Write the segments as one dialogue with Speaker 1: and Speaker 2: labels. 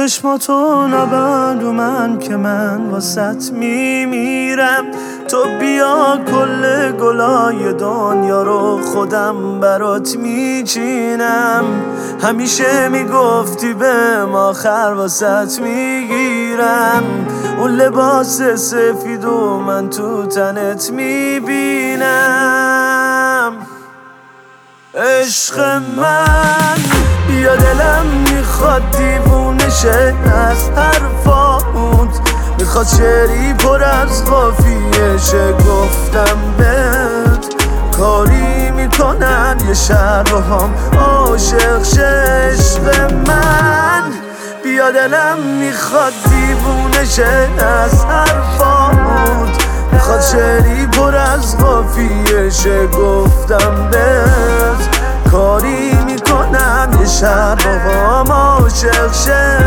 Speaker 1: چشماتو نبند رو من که من واسط میمیرم. تو بیا کل گلای دنیا رو خودم برات میچینم. همیشه میگفتی به آخر واسط میگیرم. اون لباس سفید و من تو تنت میبینم. عشق من بیا دلم میخواد دیوونه شه از حرفات، میخواد شعری پر از قافیه شه. گفتم بهت کاری میکنن یه شهر رو هم عاشق شه. عشق من بیا دلم میخواد دیوونه شه از حرفات، میخواد شعری پر از قافیه شه. گفتم بهت کاری میکنن یه شهر با هم عاشق شه.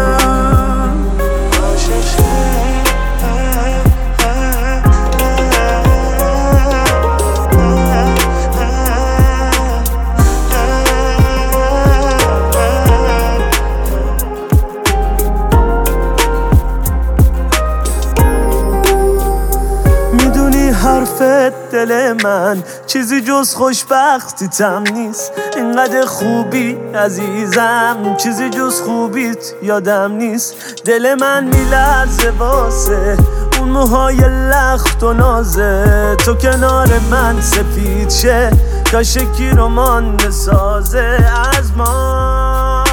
Speaker 1: حرفت دل من چیزی جز خوشبختیتم نیست. اینقدر خوبی عزیزم چیزی جز خوبیت یادم نیست. دل من میلرزه واسه اون موهای لخت و نازه. تو کنار من سفید شه تا شکی رو مانده سازه از ما.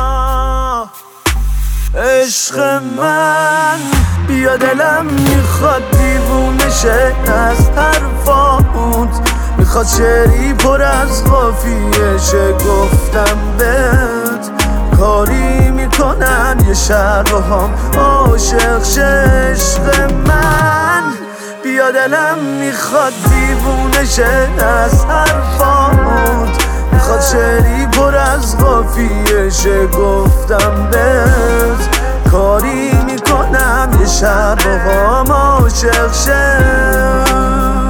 Speaker 1: عشق من بیا دلم میخواد دیوونه شه از حرفات، میخواد شعری پر از قافیه شه. گفتم بهت کاری میکنن یه شهر رو هم عاشق شه. عشق من بیا دلم میخواد دیوونه شه از حرفات، میخواد شعری پر از قافیه شه. گفتم بهت کاری میکنم یه شهر با هم عاشق شه.